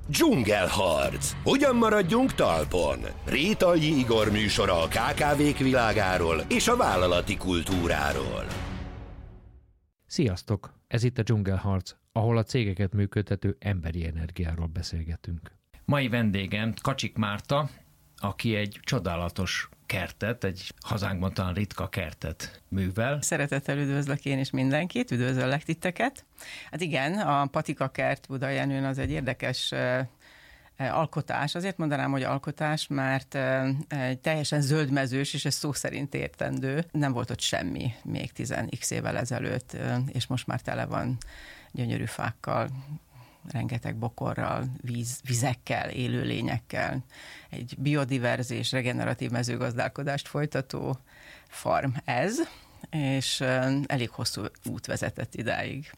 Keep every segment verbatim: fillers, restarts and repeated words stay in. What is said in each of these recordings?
Dzsungelharc. Hogyan maradjunk talpon? Rétai Igor műsora a ká ká vék világáról és a vállalati kultúráról. Sziasztok! Ez itt a Dzsungelharc, ahol a cégeket működtető emberi energiáról beszélgetünk. Mai vendégem Kacsik Márta, aki egy csodálatos kertet, egy hazánkban talán ritka kertet művel. Szeretettel üdvözlök én is mindenkit, üdvözöllek titeket. Hát igen, a Patika kert Budajenőn az egy érdekes alkotás. Azért mondanám, hogy alkotás, mert egy teljesen zöldmezős, és ez szó szerint értendő. Nem volt ott semmi még tíz x évvel ezelőtt, és most már tele van gyönyörű fákkal, rengeteg bokorral, víz, vizekkel, élőlényekkel, egy biodiverz és regeneratív mezőgazdálkodást folytató farm ez, és elég hosszú út vezetett idáig.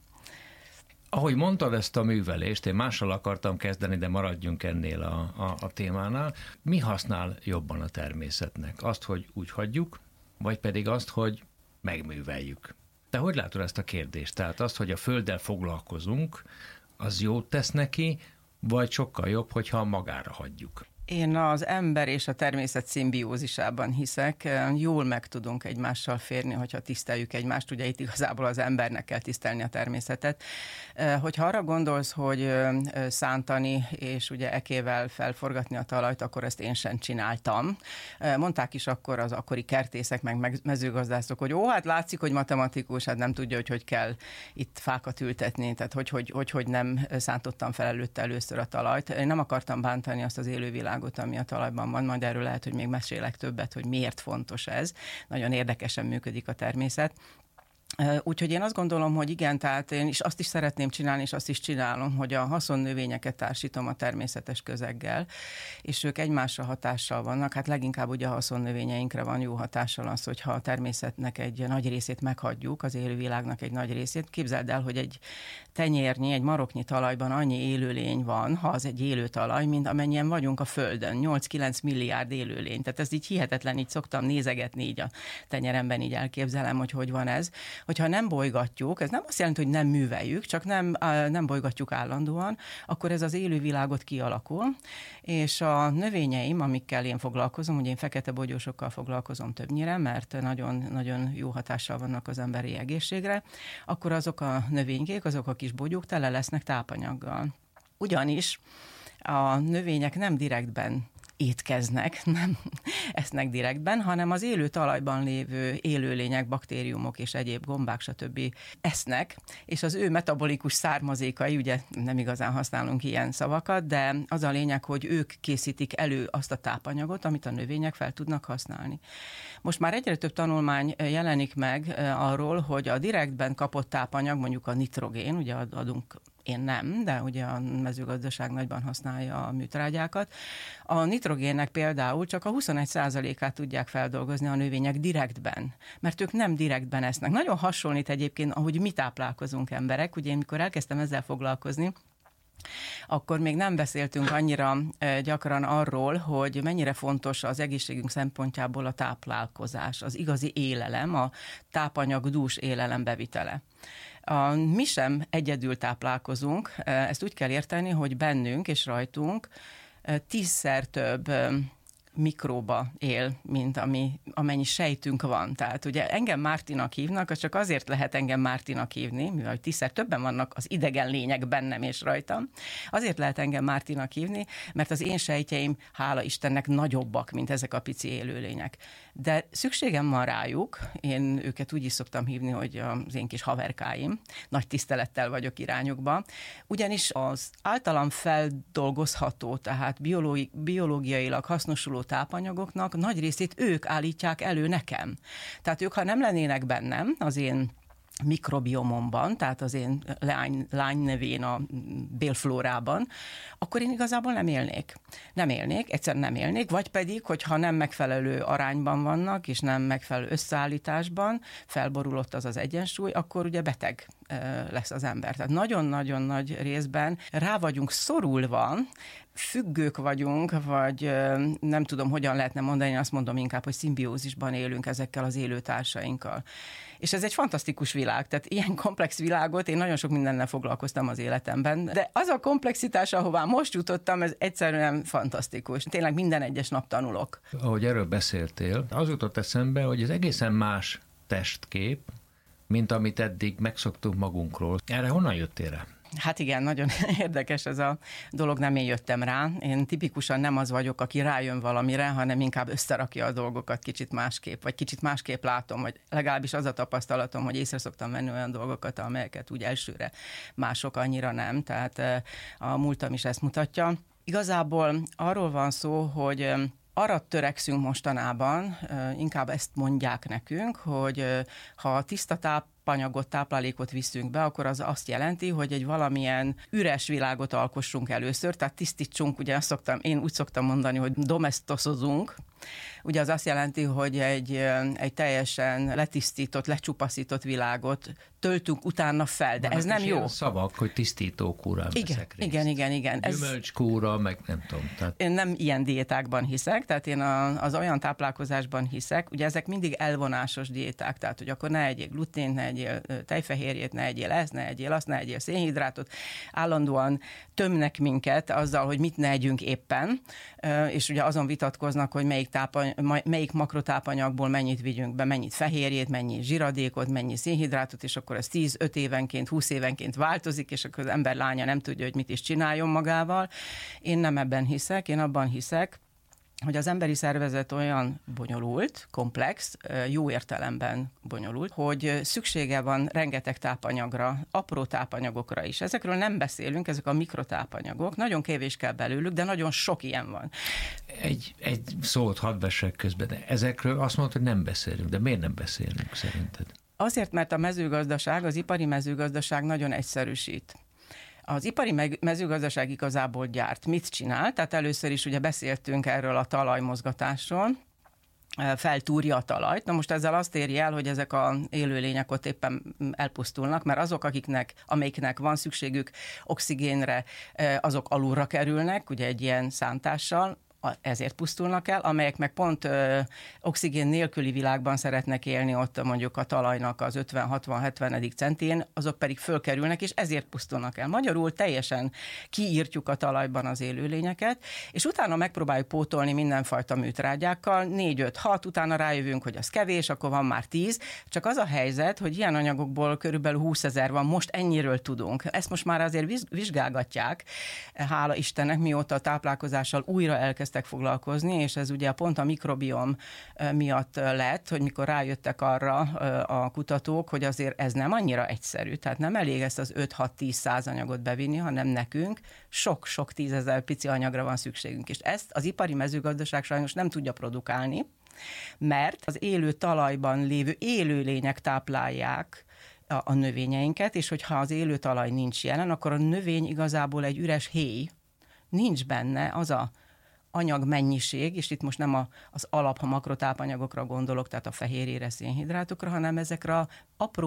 Ahogy mondtad ezt a művelést, én mással akartam kezdeni, de maradjunk ennél a, a, a témánál. Mi használ jobban a természetnek? Azt, hogy úgy hagyjuk, vagy pedig azt, hogy megműveljük? Te hogy látod ezt a kérdést? Tehát azt, hogy a földdel foglalkozunk, az jót tesz neki, vagy sokkal jobb, hogyha magára hagyjuk? Én az ember és a természet szimbiózisában hiszek. Jól meg tudunk egymással férni, hogyha tiszteljük egymást. Ugye itt igazából az embernek kell tisztelni a természetet. Hogyha arra gondolsz, hogy szántani és ugye ekével felforgatni a talajt, akkor ezt én sem csináltam. Mondták is akkor az akkori kertészek, meg mezőgazdászok, hogy ó, hát látszik, hogy matematikus, hát nem tudja, hogy hogy kell itt fákat ültetni, tehát hogy, hogy, hogy, hogy nem szántottam fel előtte először a talajt. Én nem akartam bántani azt az élővilágot, ami a talajban van, majd erről lehet, hogy még mesélek többet, hogy miért fontos ez. Nagyon érdekesen működik a természet. Úgyhogy én azt gondolom, hogy igen, tehát én is azt is szeretném csinálni, és azt is csinálom, hogy a haszonnövényeket társítom a természetes közeggel, és ők egymásra hatással vannak. Hát leginkább ugye a haszonnövényeinkre van jó hatással az, hogyha a természetnek egy nagy részét meghagyjuk, az élővilágnak egy nagy részét. Képzeld el, hogy egy tenyérnyi, egy maroknyi talajban annyi élőlény van, ha az egy élő talaj, mint amennyien vagyunk a Földön. nyolc-kilenc milliárd élőlény. Tehát ez így hihetetlen, így szoktam nézegetni így a tenyeremben, így elképzelem, hogy hogy van ez. Hogyha nem bolygatjuk, ez nem azt jelenti, hogy nem műveljük, csak nem, nem bolygatjuk állandóan, akkor ez az élővilágot kialakul, és a növényeim, amikkel én foglalkozom, ugye én fekete bogyósokkal foglalkozom többnyire, mert nagyon, nagyon jó hatással vannak az emberi egészségre, akkor azok a növénykék, azok a kis bogyók tele lesznek tápanyaggal. Ugyanis a növények nem direktben étkeznek, nem esznek direktben, hanem az élő talajban lévő élőlények, baktériumok és egyéb gombák, stb. Esznek, és az ő metabolikus származékai, ugye nem igazán használunk ilyen szavakat, de az a lényeg, hogy ők készítik elő azt a tápanyagot, amit a növények fel tudnak használni. Most már egyre több tanulmány jelenik meg arról, hogy a direktben kapott tápanyag, mondjuk a nitrogén, ugye adunk én nem, de ugye a mezőgazdaság nagyban használja a műtrágyákat. A nitrogénnek például csak a huszonegy százalékát tudják feldolgozni a növények direktben, mert ők nem direktben esznek. Nagyon hasonlít egyébként, ahogy mi táplálkozunk emberek. Ugye én mikor elkezdtem ezzel foglalkozni, akkor még nem beszéltünk annyira gyakran arról, hogy mennyire fontos az egészségünk szempontjából a táplálkozás, az igazi élelem, a tápanyagdús élelem bevitele. A, mi sem egyedül táplálkozunk, ezt úgy kell érteni, hogy bennünk és rajtunk tízszer több mikróba él, mint ami, amennyi sejtünk van. Tehát ugye engem Mártinak hívnak, az csak azért lehet engem Mártinak hívni, mivel tízszer többen vannak az idegen lények bennem és rajtam. Azért lehet engem Mártinak hívni, mert az én sejtjeim, hála Istennek, nagyobbak, mint ezek a pici élőlények. De szükségem van rájuk, én őket úgy is szoktam hívni, hogy az én kis haverkáim, nagy tisztelettel vagyok irányukba, ugyanis az általam feldolgozható, tehát biológi, biológiailag hasznosuló tápanyagoknak nagy részét ők állítják elő nekem. Tehát ők, ha nem lennének bennem, az én mikrobiomomban, tehát az én lány, lánynevén a bélflórában, akkor én igazából nem élnék. Nem élnék, egyszerűen nem élnék, vagy pedig, hogyha nem megfelelő arányban vannak, és nem megfelelő összeállításban, felborulott az az egyensúly, akkor ugye beteg lesz az ember. Tehát nagyon-nagyon nagy részben rá vagyunk szorulva, függők vagyunk, vagy nem tudom, hogyan lehetne mondani, én azt mondom inkább, hogy szimbiózisban élünk ezekkel az élőtársainkkal. És ez egy fantasztikus világ, tehát ilyen komplex világot én nagyon sok mindennel foglalkoztam az életemben, de az a komplexitás, ahová most jutottam, ez egyszerűen fantasztikus. Tényleg minden egyes nap tanulok. Ahogy erről beszéltél, az jutott eszembe, hogy ez egészen más testkép, mint amit eddig megszoktunk magunkról. Erre honnan jöttél rá? Hát igen, nagyon érdekes ez a dolog, nem én jöttem rá. Én tipikusan nem az vagyok, aki rájön valamire, hanem inkább összerakja a dolgokat kicsit másképp, vagy kicsit másképp látom, vagy legalábbis az a tapasztalatom, hogy észre szoktam venni olyan dolgokat, amelyeket úgy elsőre mások annyira nem, tehát a múltam is ezt mutatja. Igazából arról van szó, hogy arra törekszünk mostanában, inkább ezt mondják nekünk, hogy ha tiszta tápanyagot, táplálékot viszünk be, akkor az azt jelenti, hogy egy valamilyen üres világot alkossunk először, tehát tisztítsunk, ugye azt szoktam, én úgy szoktam mondani, hogy domesztoszozunk. Ugye az azt jelenti, hogy egy, egy teljesen letisztított, lecsupaszított világot töltünk utána fel, de van, ez nem jó. Szavak, hogy tisztítókúrán igen, veszek részt. Igen, igen, igen. Gyümölcskúra, meg nem tudom. Tehát... Én nem ilyen diétákban hiszek, tehát én a, az olyan táplálkozásban hiszek, ugye ezek mindig elvonásos diéták, tehát hogy akkor ne egyél glutént, ne egyél tejfehérjét, ne egyél ezt, ne egyél azt, ne egyél szénhidrátot, állandóan tömnek minket azzal, hogy mit ne együnk éppen, és ugye azon vitatkoznak, hogy melyik Tápany, melyik makrotápanyagból mennyit vigyünk be, mennyit fehérjét, mennyi zsiradékot, mennyi szénhidrátot, és akkor ez tíz-öt évenként, húsz évenként változik, és akkor az ember lánya nem tudja, hogy mit is csináljon magával. Én nem ebben hiszek, én abban hiszek, hogy az emberi szervezet olyan bonyolult, komplex, jó értelemben bonyolult, hogy szüksége van rengeteg tápanyagra, apró tápanyagokra is. Ezekről nem beszélünk, ezek a mikrotápanyagok, nagyon kevés kell belőlük, de nagyon sok ilyen van. Egy, egy szót hadd vessek közben, de ezekről azt mondod, hogy nem beszélünk, de miért nem beszélünk szerinted? Azért, mert a mezőgazdaság, az ipari mezőgazdaság nagyon egyszerűsít. Az ipari mezőgazdaság igazából gyárt. Mit csinál? Tehát először is ugye beszéltünk erről a talajmozgatásról, feltúrja a talajt. Na most ezzel azt éri el, hogy ezek az élőlények ott éppen elpusztulnak, mert azok, akiknek, amelyiknek van szükségük oxigénre, azok alulra kerülnek, ugye egy ilyen szántással, ezért pusztulnak el, amelyek meg pont ö, oxigén nélküli világban szeretnek élni ott mondjuk a talajnak az ötven-hatvan-hetven centén, azok pedig fölkerülnek, és ezért pusztulnak el. Magyarul teljesen kiírtjuk a talajban az élőlényeket, és utána megpróbáljuk pótolni mindenfajta műtrágyákkal, négy-öt-hat, utána rájövünk, hogy az kevés, akkor van már tíz, csak az a helyzet, hogy ilyen anyagokból körülbelül húszezer van, most ennyiről tudunk. Ezt most már azért vizsgálgatják, hála Istennek, mióta a táplálkozással újra elkezd foglalkozni, és ez ugye pont a mikrobiom miatt lett, hogy mikor rájöttek arra a kutatók, hogy azért ez nem annyira egyszerű, tehát nem elég ezt az öt-hat-tíz száz anyagot bevinni, hanem nekünk sok-sok tízezer pici anyagra van szükségünk, és ezt az ipari mezőgazdaság sajnos nem tudja produkálni, mert az élő talajban lévő élőlények táplálják a, a növényeinket, és hogyha az élő talaj nincs jelen, akkor a növény igazából egy üres héj, nincs benne az a anyagmennyiség, és itt most nem a, az alap, ha makrotápanyagokra gondolok, tehát a fehérjére, szénhidrátokra, hanem ezekre a apró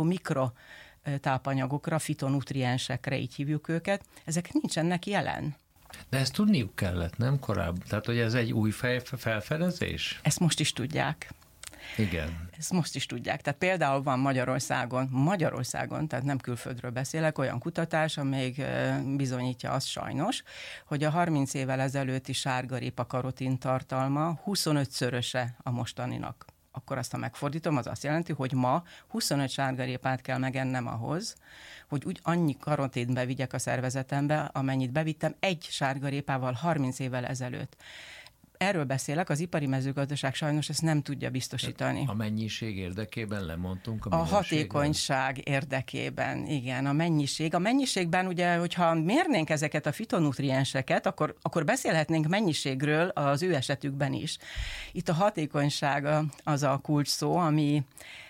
mikrotápanyagokra, fitonutriensekre, így hívjuk őket, ezek nincsenek jelen. De ezt tudniuk kellett, nem korábban? Tehát, hogy ez egy új fej, felfedezés? Ezt most is tudják. Igen. Ezt most is tudják. Tehát például van Magyarországon, Magyarországon, tehát nem külföldről beszélek, olyan kutatás, amelyik bizonyítja azt sajnos, hogy a harminc évvel ezelőtti sárgarépa karotin tartalma huszonötszöröse a mostaninak. Akkor azt, ha megfordítom, az azt jelenti, hogy ma huszonöt sárgarépát kell megennem ahhoz, hogy úgy annyi karotint bevigyek a szervezetembe, amennyit bevittem egy sárgarépával harminc évvel ezelőtt. Erről beszélek, az ipari mezőgazdaság sajnos ezt nem tudja biztosítani. A mennyiség érdekében lemondtunk a A hatékonyság érdekében, igen, a mennyiség. A mennyiségben ugye, hogyha mérnénk ezeket a fitonutrienseket, akkor, akkor beszélhetnénk mennyiségről az ő esetükben is. Itt a hatékonyság az a kulcs szó, ami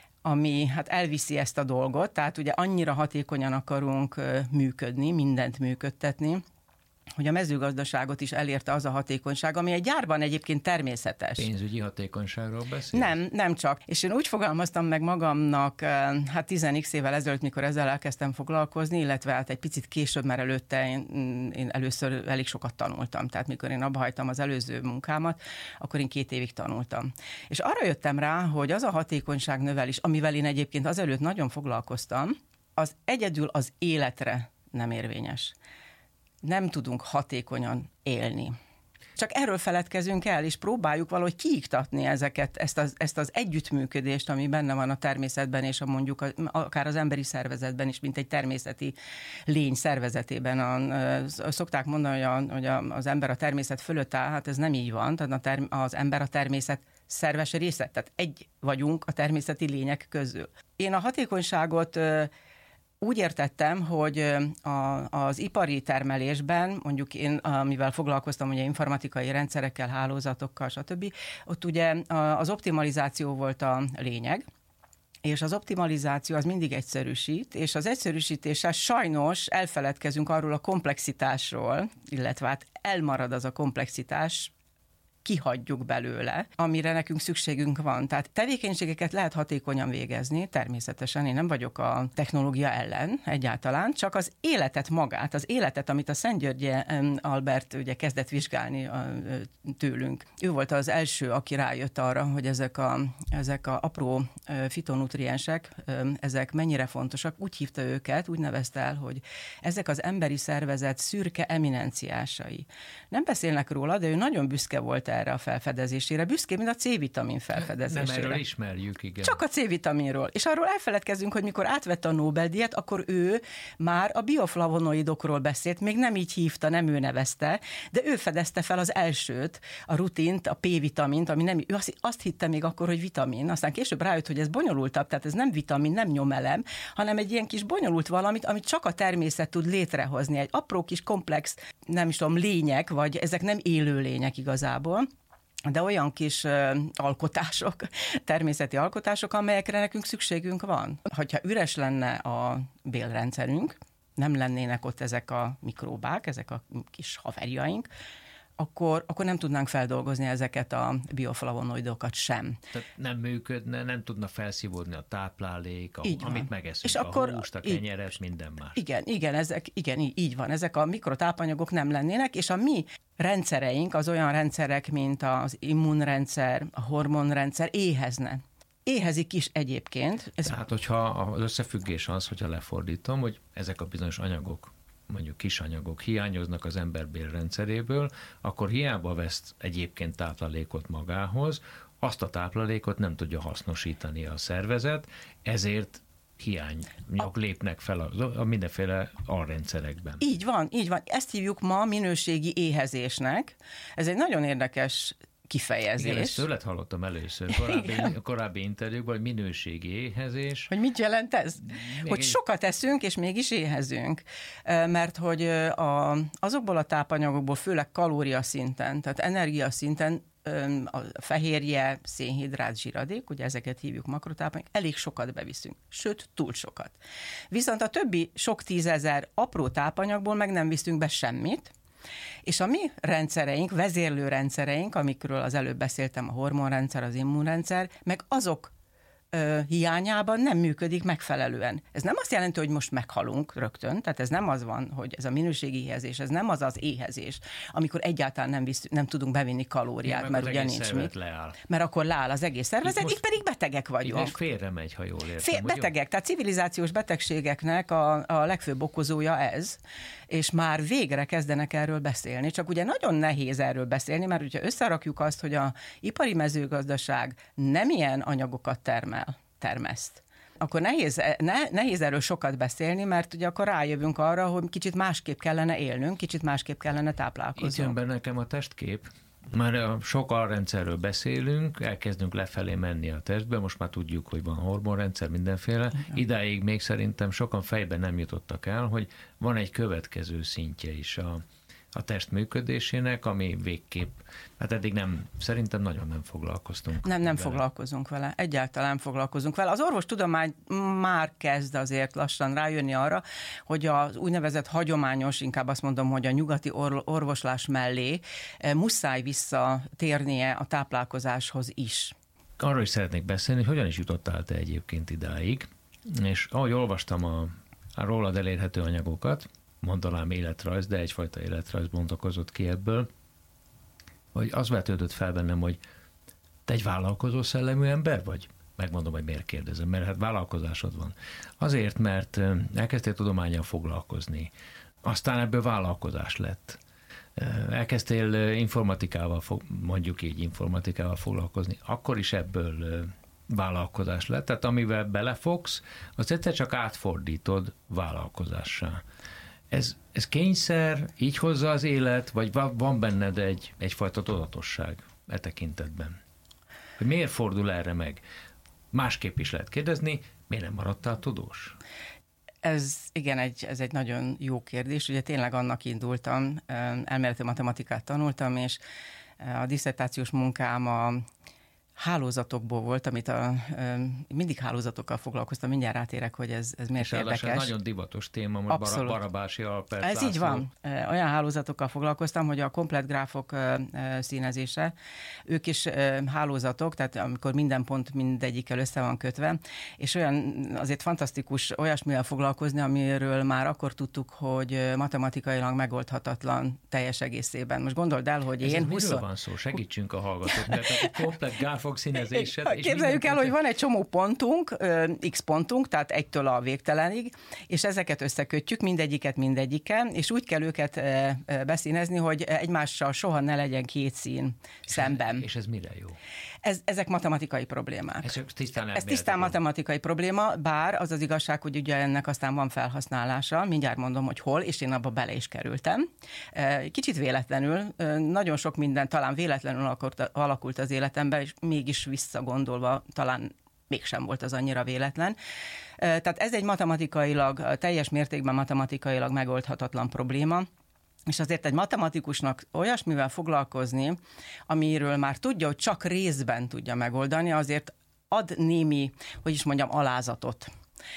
ami hát elviszi ezt a dolgot, tehát ugye annyira hatékonyan akarunk működni, mindent működtetni, hogy a mezőgazdaságot is elérte az a hatékonyság, ami egy gyárban egyébként természetes. Pénzügyi hatékonyságról beszél? Nem, nem csak. És én úgy fogalmaztam meg magamnak, hát tíz x évvel ezelőtt, mikor ezzel elkezdtem foglalkozni, illetve hát egy picit később, mert előtte én, én először elég sokat tanultam. Tehát mikor én abba hagytam az előző munkámat, akkor én két évig tanultam. És arra jöttem rá, hogy az a hatékonyság növelés, amivel én egyébként azelőtt nagyon foglalkoztam, az egyedül az életre nem érvényes. Nem tudunk hatékonyan élni. Csak erről feledkezünk el, és próbáljuk valahogy kiiktatni ezeket, ezt az, ezt az együttműködést, ami benne van a természetben, és a mondjuk a, akár az emberi szervezetben is, mint egy természeti lény szervezetében. A, szokták mondani, hogy, a, hogy a, az ember a természet fölött áll, hát ez nem így van, tehát a term, az ember a természet szerves része, tehát egy vagyunk a természeti lények közül. Én a hatékonyságot úgy értettem, hogy a, az ipari termelésben, mondjuk én, amivel foglalkoztam, ugye informatikai rendszerekkel, hálózatokkal, stb., ott ugye az optimalizáció volt a lényeg, és az optimalizáció az mindig egyszerűsít, és az egyszerűsítéssel sajnos elfeledkezünk arról a komplexitásról, illetve hát elmarad az a komplexitás, kihagyjuk belőle, amire nekünk szükségünk van. Tehát tevékenységeket lehet hatékonyan végezni, természetesen én nem vagyok a technológia ellen egyáltalán, csak az életet magát, az életet, amit a Szentgyörgyi Albert ugye kezdett vizsgálni tőlünk. Ő volt az első, aki rájött arra, hogy ezek a, ezek a apró fitonutriensek, ezek mennyire fontosak. Úgy hívta őket, úgy nevezte el, hogy ezek az emberi szervezet szürke eminenciásai. Nem beszélnek róla, de ő nagyon büszke volt erre a felfedezésére, büszké, mint a C-vitamin felfedezésére. Nem, erről ismerjük, igen. Csak a C-vitaminról. És arról elfeledkezünk, hogy mikor átvette a Nobel-díjat, akkor ő már a bioflavonoidokról beszélt, még nem így hívta, nem ő nevezte, de ő fedezte fel az elsőt, a rutint, a P-vitamint, ami nem, ő azt, azt hitte még akkor, hogy vitamin. Aztán később rájött, hogy ez bonyolultabb, tehát ez nem vitamin, nem nyomelem, hanem egy ilyen kis bonyolult valamit, amit csak a természet tud létrehozni. Egy apró kis komplex, nem is tudom, lények, vagy ezek nem élő lények igazából, de olyan kis uh, alkotások, természeti alkotások, amelyekre nekünk szükségünk van. Hogyha üres lenne a bélrendszerünk, nem lennének ott ezek a mikróbák, ezek a kis haverjaink, akkor, akkor nem tudnánk feldolgozni ezeket a bioflavonoidokat sem. Tehát nem működne, nem tudna felszívódni a táplálék, a, amit megeszünk, és a akkor, húst, a kenyeret, minden más. Igen, igen, ezek, igen, így van. Ezek a mikrotápanyagok nem lennének, és a mi rendszereink, az olyan rendszerek, mint az immunrendszer, a hormonrendszer éhezne. Éhezik is egyébként. Ez... Tehát, hogyha az összefüggés az, hogyha lefordítom, hogy ezek a bizonyos anyagok, mondjuk kis anyagok hiányoznak az ember bélrendszeréből, akkor hiába vesz egyébként táplálékot magához, azt a táplálékot nem tudja hasznosítani a szervezet, ezért hiányok lépnek fel a, a mindenféle alrendszerekben. Így van, így van. Ezt hívjuk ma minőségi éhezésnek. Ez egy nagyon érdekes kifejezés. Igen, ezt tőled hallottam először korábbi, korábbi interjúkban, hogy minőségi éhezés. Hogy mit jelent ez? Még hogy egy... sokat eszünk, és mégis éhezünk. Mert hogy a, azokból a tápanyagokból, főleg kalória szinten, tehát energia szinten, a fehérje, szénhidrát, zsiradék, ugye ezeket hívjuk makrotápanyagok, elég sokat beviszünk, sőt, túl sokat. Viszont a többi sok tízezer apró tápanyagból meg nem viszünk be semmit, és a mi rendszereink, vezérlő rendszereink, amikről az előbb beszéltem, a hormonrendszer, az immunrendszer, meg azok ö, hiányában nem működik megfelelően. Ez nem azt jelenti, hogy most meghalunk rögtön, tehát ez nem az van, hogy ez a minőségi éhezés, ez nem az az éhezés, amikor egyáltalán nem, visz, nem tudunk bevinni kalóriát, ja, mert ugye nincs mit. Leáll. Mert akkor leáll az egész szervezet, itt, itt pedig betegek vagyunk. Itt félre megy, ha jól értem. Fél, betegek, tehát civilizációs betegségeknek a, a legfőbb okozója ez, és már végre kezdenek erről beszélni, csak ugye nagyon nehéz erről beszélni, mert ugye összerakjuk azt, hogy a ipari mezőgazdaság nem ilyen anyagokat termel, termeszt, akkor nehéz, ne, nehéz erről sokat beszélni, mert ugye akkor rájövünk arra, hogy kicsit másképp kellene élnünk, kicsit másképp kellene táplálkoznunk. Itt jön be nekem a testkép. Már sok alrendszerről beszélünk, elkezdünk lefelé menni a testbe, most már tudjuk, hogy van hormonrendszer, mindenféle. Igen. Idáig még szerintem sokan fejben nem jutottak el, hogy van egy következő szintje is a, a test működésének, ami végképp, hát eddig nem, szerintem nagyon nem foglalkoztunk. Nem, nem vele. foglalkozunk vele. Egyáltalán foglalkozunk vele. Az orvostudomány már kezd azért lassan rájönni arra, hogy az úgynevezett hagyományos, inkább azt mondom, hogy a nyugati orvoslás mellé muszáj visszatérnie a táplálkozáshoz is. Arról is szeretnék beszélni, hogy hogyan is jutottál te egyébként idáig, és ahogy olvastam a, a rólad elérhető anyagokat, mondanám életrajz, de egyfajta életrajz bontakozott ki ebből, hogy az vetődött fel bennem, hogy te egy vállalkozó szellemű ember vagy? Megmondom, hogy miért kérdezem, mert hát vállalkozásod van. Azért, mert elkezdtél tudománnyal foglalkozni, aztán ebből vállalkozás lett. Elkezdtél informatikával, mondjuk így informatikával foglalkozni, akkor is ebből vállalkozás lett, tehát amivel belefogsz, azt egyszer csak átfordítod vállalkozássá. Ez, ez kényszer, így hozza az élet, vagy van benned egy, egyfajta tudatosság e tekintetben? Hogy miért fordul erre meg? Másképp is lehet kérdezni, miért nem maradtál tudós? Ez igen, egy, ez egy nagyon jó kérdés. Ugye tényleg annak indultam, elméleti matematikát tanultam, és a disszertációs munkám a hálózatokból volt, amit a, mindig hálózatokkal foglalkoztam, mindjárt rátérek, hogy ez, ez miért érdekes. Ez nagyon divatos téma, most Abszolút. Barabási Alpert Ez László. így van. Olyan hálózatokkal foglalkoztam, hogy a komplett gráfok színezése, ők is hálózatok, tehát amikor minden pont mindegyikkel össze van kötve, és olyan azért fantasztikus olyasmivel foglalkozni, amiről már akkor tudtuk, hogy matematikailag megoldhatatlan teljes egészében. Most gondold el, hogy ez én... Ez húsz... miről van szó? Segítsünk a hallgatóknak. A komplett gráfok színezéset. Képzeljük el, hogy van egy csomó pontunk, x pontunk, tehát egytől a végtelenig, és ezeket összekötjük, mindegyiket mindegyikkel, és úgy kell őket beszínezni, hogy egymással soha ne legyen két szín és szemben. Ez, és ez mire jó? Ez, ezek matematikai problémák. Ez csak tisztán Ez tisztán matematikai probléma, bár az az igazság, hogy ugye ennek aztán van felhasználása, mindjárt mondom, hogy hol, és én abba bele is kerültem. Kicsit véletlenül, nagyon sok minden talán véletlenül alakult az életemben, és mégis visszagondolva talán mégsem volt az annyira véletlen. Tehát ez egy matematikailag, teljes mértékben matematikailag megoldhatatlan probléma, és azért egy matematikusnak olyasmivel foglalkozni, amiről már tudja, hogy csak részben tudja megoldani, azért ad némi, hogy is mondjam, alázatot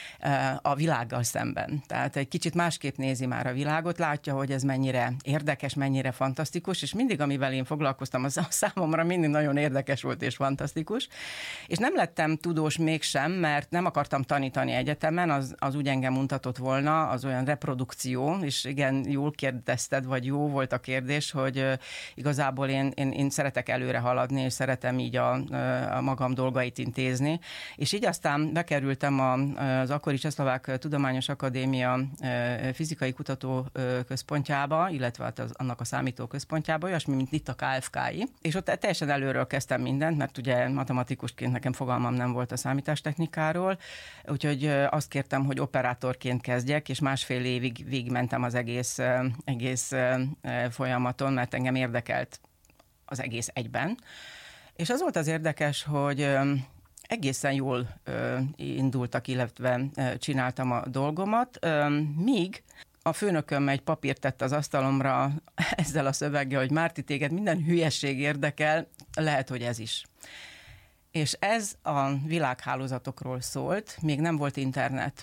a világgal szemben. Tehát egy kicsit másképp nézi már a világot, látja, hogy ez mennyire érdekes, mennyire fantasztikus, és mindig, amivel én foglalkoztam, az a számomra mindig nagyon érdekes volt és fantasztikus. És nem lettem tudós mégsem, mert nem akartam tanítani egyetemen, az, az úgy engem mutatott volna, az olyan reprodukció, és igen, jól kérdezted, vagy jó volt a kérdés, hogy igazából én, én, én szeretek előre haladni, és szeretem így a, a magam dolgait intézni. És így aztán bekerültem a az akkori Csehszlovák Tudományos Akadémia fizikai kutatóközpontjába, illetve hát az, annak a számítóközpontjába, olyasmi, mint itt a ká ef ká-i, és ott teljesen előről kezdtem mindent, mert ugye matematikusként nekem fogalmam nem volt a számítástechnikáról, úgyhogy azt kértem, hogy operátorként kezdjek, és másfél évig végigmentem az egész, egész folyamaton, mert engem érdekelt az egész egyben. És az volt az érdekes, hogy egészen jól ö, indultak, illetve ö, csináltam a dolgomat, ö, míg a főnököm egy papírt tett az asztalomra ezzel a szöveggel, hogy Márti, téged minden hülyesség érdekel, lehet, hogy ez is. És ez a világhálózatokról szólt, még nem volt internet.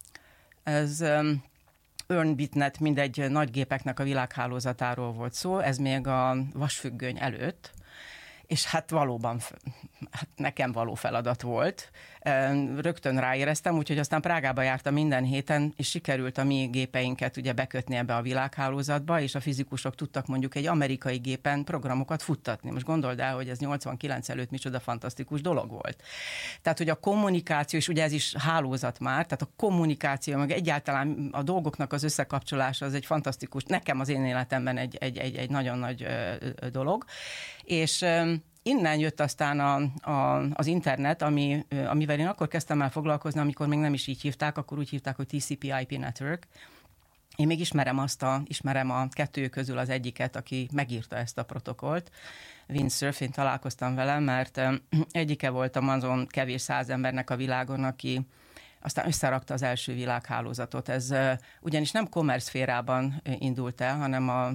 Ez ö, EarnBitNet, mindegy nagygépeknek a világhálózatáról volt szó, ez még a vasfüggöny előtt, és hát valóban hát nekem való feladat volt. Rögtön ráéreztem, úgyhogy aztán Prágába jártam minden héten, és sikerült a mi gépeinket ugye bekötni ebbe a világhálózatba, és a fizikusok tudtak mondjuk egy amerikai gépen programokat futtatni. Most gondold el, hogy ez nyolcvankilenc előtt micsoda fantasztikus dolog volt. Tehát, hogy a kommunikáció, és ugye ez is hálózat már, tehát a kommunikáció, meg egyáltalán a dolgoknak az összekapcsolása, az egy fantasztikus, nekem az én életemben egy, egy, egy, egy nagyon nagy dolog. És innen jött aztán a, a, az internet, ami, amivel én akkor kezdtem el foglalkozni, amikor még nem is így hívták, akkor úgy hívták, hogy té cé pé i pé Network. Én még ismerem azt a, ismerem a kettő közül az egyiket, aki megírta ezt a protokollt. Windsurf, én találkoztam vele, mert egyike voltam azon kevés száz embernek a világon, aki aztán összerakta az első világhálózatot. Ez ugyanis nem kommerszférában indult el, hanem a,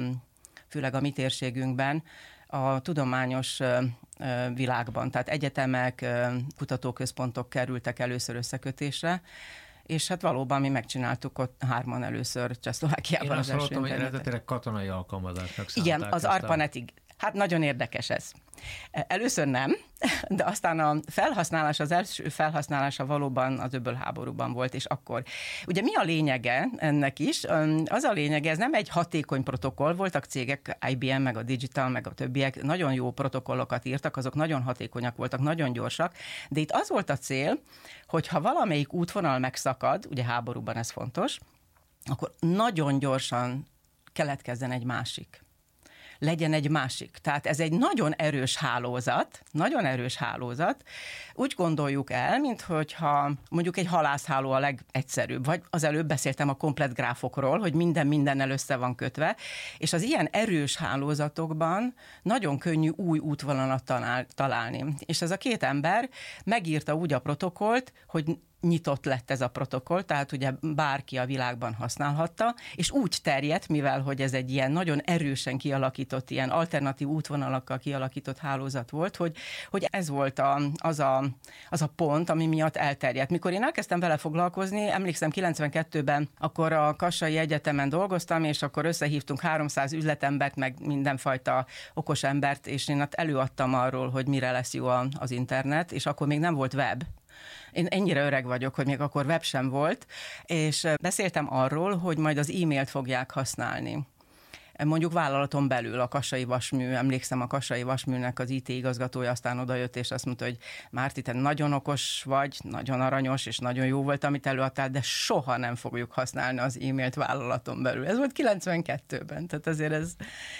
főleg a mi térségünkben, a tudományos világban. Tehát egyetemek, kutatóközpontok kerültek először összekötésre, és hát valóban mi megcsináltuk ott hárman először Csehszlovákiában. Én azt hallottam, hogy eredetileg katonai alkalmazásnak szánták. Igen, az ARPANET-ig. Hát nagyon érdekes ez. Először nem, de aztán a felhasználás, az első felhasználása valóban az öbölháborúban volt, és akkor. Ugye mi a lényege ennek is? Az a lényege, ez nem egy hatékony protokoll, voltak cégek, I B M, meg a Digital, meg a többiek, nagyon jó protokollokat írtak, azok nagyon hatékonyak voltak, nagyon gyorsak, de itt az volt a cél, hogy ha valamelyik útvonal megszakad, ugye háborúban ez fontos, akkor nagyon gyorsan keletkezzen egy másik. Legyen egy másik. Tehát ez egy nagyon erős hálózat, nagyon erős hálózat. Úgy gondoljuk el, minthogyha mondjuk egy halászháló a legegyszerűbb, vagy az előbb beszéltem a komplett gráfokról, hogy minden mindennel össze van kötve, és az ilyen erős hálózatokban nagyon könnyű új útvonalat talál, találni. És ez a két ember megírta úgy a protokollt, hogy nyitott lett ez a protokoll, tehát ugye bárki a világban használhatta, és úgy terjedt, mivel hogy ez egy ilyen nagyon erősen kialakított, ilyen alternatív útvonalakkal kialakított hálózat volt, hogy, hogy ez volt a, az, a, az a pont, ami miatt elterjedt. Mikor én elkezdtem vele foglalkozni, emlékszem kilencvenkettőben, akkor a Kassai Egyetemen dolgoztam, és akkor összehívtunk háromszáz üzletembert, meg mindenfajta okos embert, és én ott előadtam arról, hogy mire lesz jó az internet, és akkor még nem volt web. Én ennyire öreg vagyok, hogy még akkor web sem volt, és beszéltem arról, hogy majd az e-mailt fogják használni. Mondjuk vállalaton belül a Kassai Vasmű, emlékszem a Kassai Vasműnek az I T igazgatója aztán odajött, és azt mondta, hogy Márti, te nagyon okos vagy, nagyon aranyos, és nagyon jó volt, amit előadtál, de soha nem fogjuk használni az e-mailt vállalaton belül. Ez volt kilencvenkettőben, tehát azért ez...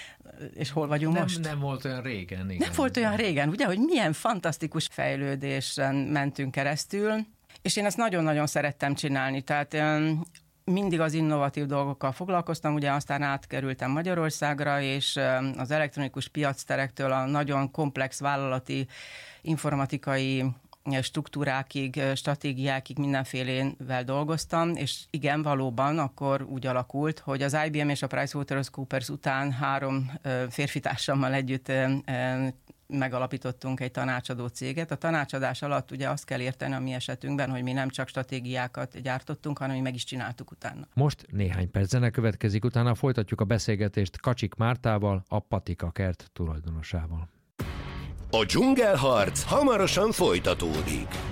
És hol vagyunk nem, most? Nem volt olyan régen. Igen. Nem volt olyan régen, ugye, hogy milyen fantasztikus fejlődésen mentünk keresztül, és én ezt nagyon-nagyon szerettem csinálni, tehát mindig az innovatív dolgokkal foglalkoztam, ugye aztán átkerültem Magyarországra, és az elektronikus piacterektől a nagyon komplex vállalati informatikai struktúrákig, stratégiákig mindenfélével dolgoztam, és igen, valóban akkor úgy alakult, hogy az I B M és a PricewaterhouseCoopers után három férfitársammal együtt megalapítottunk egy tanácsadó céget. A tanácsadás alatt ugye azt kell érteni a mi esetünkben, hogy mi nem csak stratégiákat gyártottunk, hanem mi meg is csináltuk utána. Most néhány perc zene következik, utána folytatjuk a beszélgetést Kacsik Mártával, a Patika Kert tulajdonosával. A dzsungelharc hamarosan folytatódik.